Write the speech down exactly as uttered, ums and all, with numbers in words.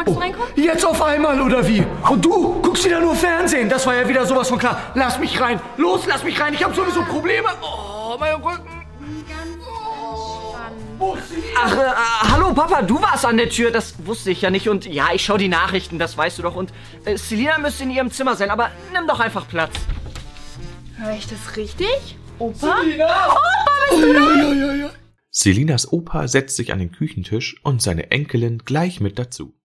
Magst du reinkommen? Jetzt auf einmal, oder wie? Und du guckst wieder nur Fernsehen. Das war ja wieder sowas von klar. Lass mich rein. Los, lass mich rein. Ich habe sowieso Probleme. Oh, mein Rücken. Ach, äh, hallo Papa, du warst an der Tür, das wusste ich ja nicht. Und ja, ich schaue die Nachrichten, das weißt du doch. Und äh, Selina müsste in ihrem Zimmer sein, aber nimm doch einfach Platz. Hör ich das richtig? Opa? Selina! Opa, bist du da? Ja, ja, ja, ja. Selinas Opa setzt sich an den Küchentisch und seine Enkelin gleich mit dazu.